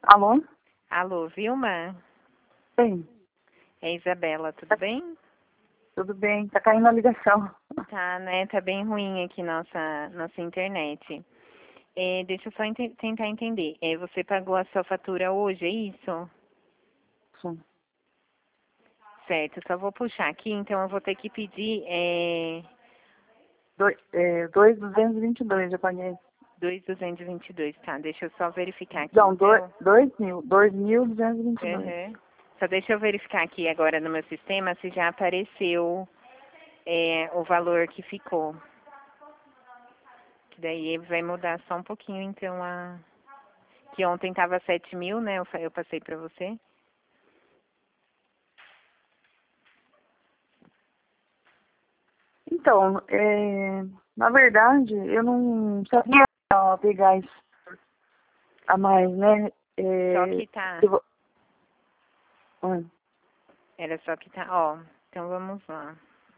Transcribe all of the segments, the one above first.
Alô? Alô, Vilma? Bem, É Isabela, tudo bem? tudo bem. Tá caindo a ligação. Tá, né? Tá bem ruim aqui nossa internet. Deixa eu só tentar entender. Você pagou a sua fatura hoje, é isso? Sim. Certo, só vou puxar aqui, então eu vou ter que pedir 2.222 eu paguei. 2.222, tá? Deixa eu só verificar aqui, Não, então. 2.222. Uhum. Só deixa eu verificar aqui agora no meu sistema se já apareceu o valor que ficou. Que daí vai mudar só um pouquinho, então, que ontem tava 7.000, né? Eu passei pra você. Então, na verdade, eu não sabia pegar isso a mais, né? Só que tá. Eu vou- Ah, Era só que tá. Ó, então vamos lá.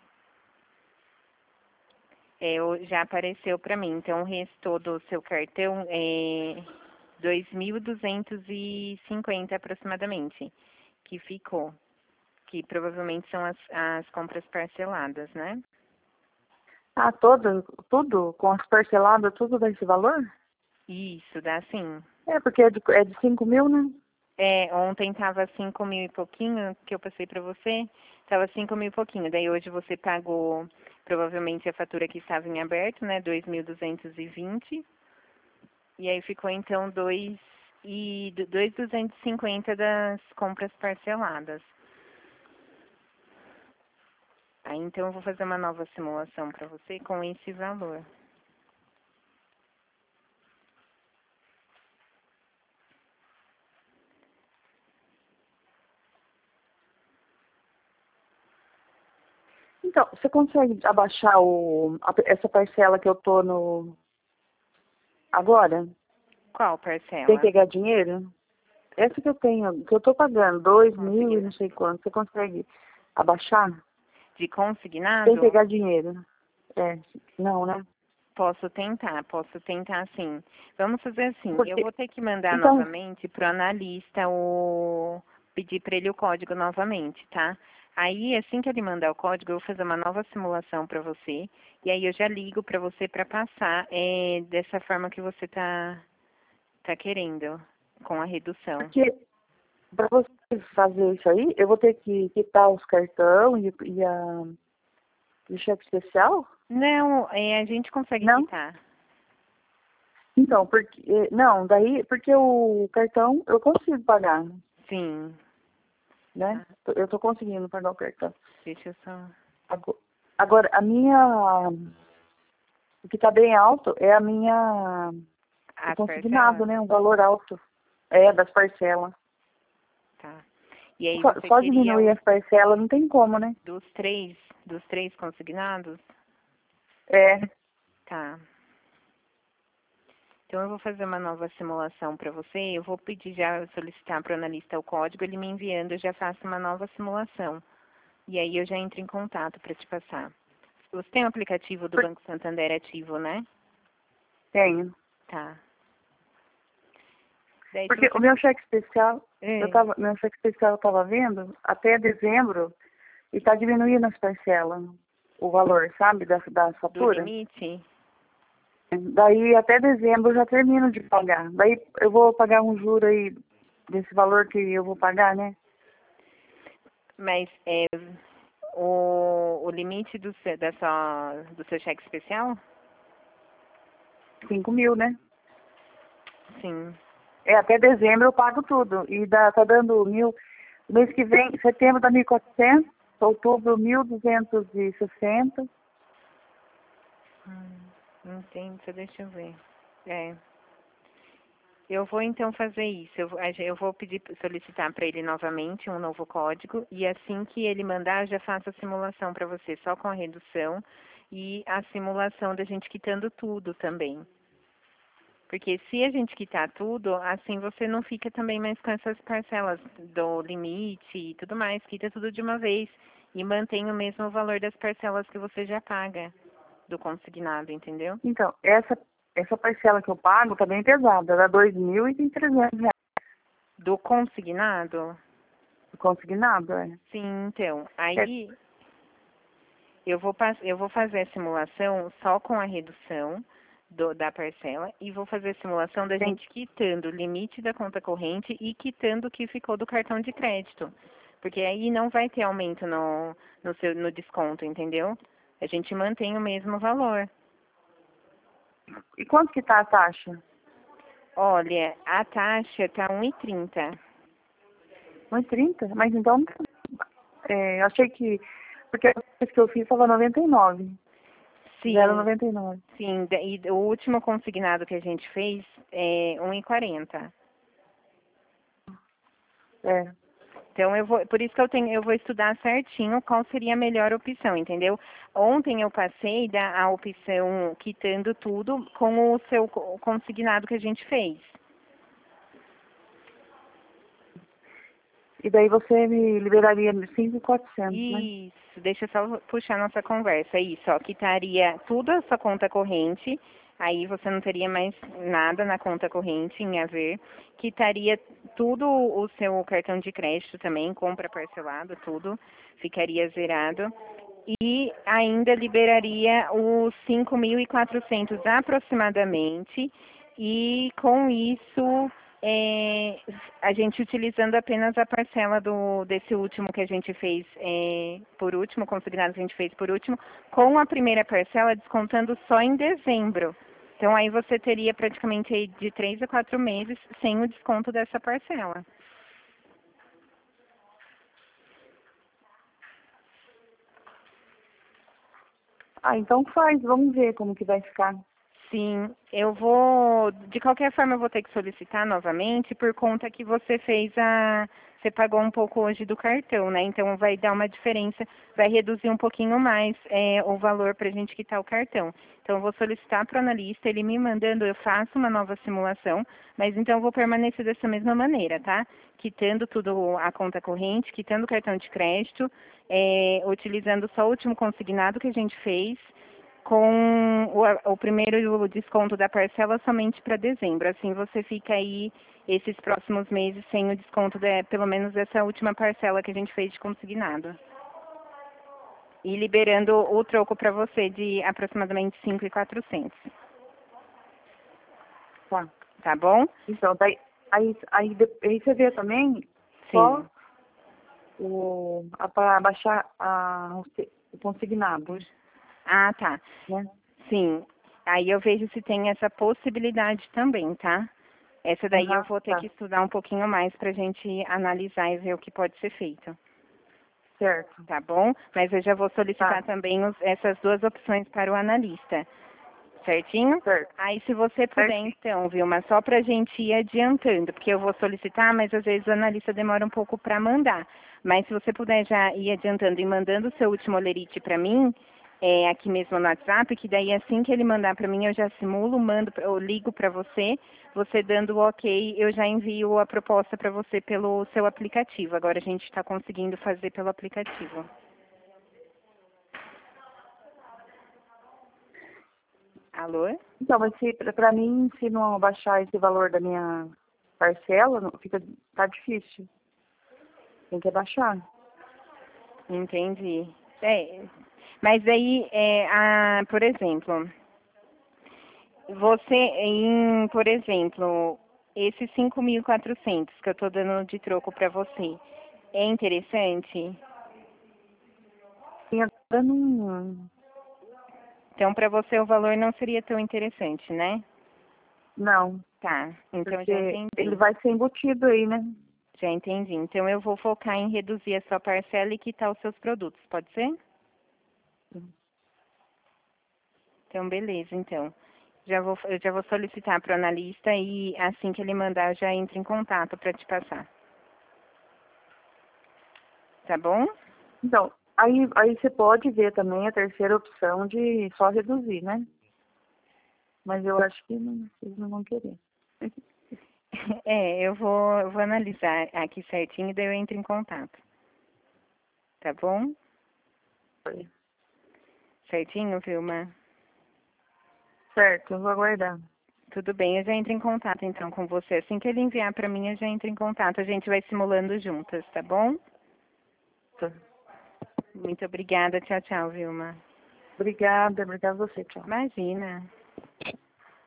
Já apareceu pra mim. Então, o restou do seu cartão é 2.250 aproximadamente, que ficou. Que provavelmente são as compras parceladas, né? tudo com as parceladas, tudo desse valor? Isso, dá sim. Porque é de 5.000, né? Ontem tava 5.000 e pouquinho, que eu passei pra você, tava 5.000 e pouquinho. Daí hoje você pagou provavelmente a fatura que estava em aberto, né? 2.220. E aí ficou então 2.250 das compras parceladas. Aí então eu vou fazer uma nova simulação pra você com esse valor. Então, você consegue abaixar essa parcela que eu tô agora? Qual Sem parcela? pegar dinheiro? Essa que eu tenho, que eu tô pagando, 2.000 e Conseguir. não sei quanto. Você consegue abaixar? De Sem consignado? pegar dinheiro? Não, né? Posso tentar sim. Vamos fazer assim, eu Porque, vou ter que mandar então, novamente pro analista pedir para ele o código novamente, tá? Aí, assim que ele mandar o código, eu vou fazer uma nova simulação para você, e aí eu já ligo para você para passar dessa forma que você tá querendo, com a redução. porque para você fazer isso aí, eu vou ter que quitar os cartão e o cheque especial? Não, a gente consegue Não? quitar. Então, porque o cartão eu consigo pagar, Sim. né? Tá, Eu tô conseguindo pagar o cartão. deixa eu só... Agora, o que está bem alto é o As consignado, parcelas? né? Um valor alto. Das parcelas. Tá. E aí Só, você só queria diminuir as parcelas não tem como, né? dos três consignados? É, Tá. Então eu vou fazer uma nova simulação para você. Eu vou pedir já, solicitar para o analista o código, ele me enviando, eu já faço uma nova simulação. E aí eu já entro em contato para te passar. Você tem o aplicativo do por- Banco Santander ativo, né? tenho. Tá. Daí se Porque o você... meu cheque especial, É, meu cheque especial eu tava vendo, até dezembro, e tá diminuindo as parcelas, o valor, sabe, da do fatura. limite? Daí até dezembro eu já termino de pagar. Daí eu vou pagar um juro aí desse valor que eu vou pagar, né? Mas o limite do seu cheque especial? 5.000, né? Sim. Até dezembro eu pago tudo. E tá dando 1.000. Mês que vem, setembro dá 1.400, outubro 1.260. Entendo, deixa eu ver. É. Eu vou então fazer isso. Eu vou pedir, solicitar para ele novamente um novo código e assim que ele mandar, eu já faço a simulação para você, só com a redução e a simulação da gente quitando tudo também. Porque se a gente quitar tudo, assim você não fica também mais com essas parcelas do limite e tudo mais, quita tudo de uma vez e mantém o mesmo valor das parcelas que você já paga do consignado, entendeu? Então, essa parcela que eu pago tá bem pesada, dá 2.300 reais. Do consignado? Consignado, é. Sim, então. Aí eu vou fazer a simulação só com a redução da parcela e vou fazer a simulação da Sim. gente quitando o limite da conta corrente e quitando o que ficou do cartão de crédito. Porque aí não vai ter aumento no desconto, entendeu? A gente mantém o mesmo valor. E quanto que tá a taxa? Olha, a taxa tá 1,30. 1,30? Mas então, eu achei que... Porque a vez que eu fiz estava 99. Sim, 0,99. sim. E o último consignado que a gente fez é 1,40. É. Então por isso que eu vou estudar certinho qual seria a melhor opção, entendeu? Ontem eu passei a opção quitando tudo com o seu consignado que a gente fez. E daí você me liberaria 5.400, né? Isso, deixa eu só puxar nossa conversa. Isso, ó, quitaria tudo a sua conta corrente, aí você não teria mais nada na conta corrente em haver. Quitaria tudo o seu cartão de crédito também, compra parcelado, tudo, ficaria zerado. E ainda liberaria os 5.400 aproximadamente, e com isso a gente utilizando apenas a parcela desse último que a gente fez por último, consignado que a gente fez por último, com a primeira parcela descontando só em dezembro. Então aí você teria praticamente aí de 3 a 4 meses sem o desconto dessa parcela. Ah, então faz, vamos ver como que vai ficar. Sim, de qualquer forma eu vou ter que solicitar novamente por conta que você pagou um pouco hoje do cartão, né? Então vai dar uma diferença, vai reduzir um pouquinho mais o valor para a gente quitar o cartão. Então eu vou solicitar para o analista, ele me mandando, eu faço uma nova simulação, mas então eu vou permanecer dessa mesma maneira, tá? Quitando tudo a conta corrente, quitando o cartão de crédito, utilizando só o último consignado que a gente fez, com o primeiro desconto da parcela somente para dezembro. Assim você fica aí esses próximos meses sem o desconto pelo menos dessa última parcela que a gente fez de consignado. E liberando o troco para você de aproximadamente 5.400. Tá. Tá bom? Então, daí, aí você vê também só Sim. para baixar o consignado, Ah, tá. né? Sim. Aí eu vejo se tem essa possibilidade também, tá? Essa daí eu Aham, vou ter tá. que estudar um pouquinho mais para a gente analisar e ver o que pode ser feito. Certo. Tá bom? Mas eu já vou solicitar Tá, também essas duas opções para o analista. Certinho? certo. Aí, se você puder, Certinho. então, Vilma, só para a gente ir adiantando, porque eu vou solicitar, mas às vezes o analista demora um pouco para mandar. Mas se você puder já ir adiantando e mandando o seu último olerite para mim, aqui mesmo no WhatsApp, que daí assim que ele mandar para mim, eu já simulo, eu ligo para você, você dando o ok, eu já envio a proposta para você pelo seu aplicativo. Agora a gente está conseguindo fazer pelo aplicativo. Alô? Então, mas para mim, se não baixar esse valor da minha parcela, tá difícil. Tem que abaixar. Entendi. Mas aí, por exemplo, por exemplo, esses 5.400 que eu estou dando de troco para você, é interessante? E agora não. Então, para você o valor não seria tão interessante, né? Não, Tá, então já porque ele entendi. vai ser embutido aí, né? Já entendi. Então, eu vou focar em reduzir a sua parcela e quitar os seus produtos, pode ser? Então, beleza, então. Eu já vou solicitar para o analista e assim que ele mandar, eu já entro em contato para te passar. Tá bom? Então, aí você pode ver também a terceira opção de só reduzir, né? Mas eu acho que eles não vão querer. Eu vou analisar aqui certinho e daí eu entro em contato. Tá bom? Certinho, Vilma? Certo, eu vou aguardar. Tudo bem, eu já entro em contato então com você. Assim que ele enviar para mim, eu já entro em contato. A gente vai simulando juntas, tá bom? Tá. Muito obrigada. Tchau, tchau, Vilma. Obrigada a você, tchau. Imagina.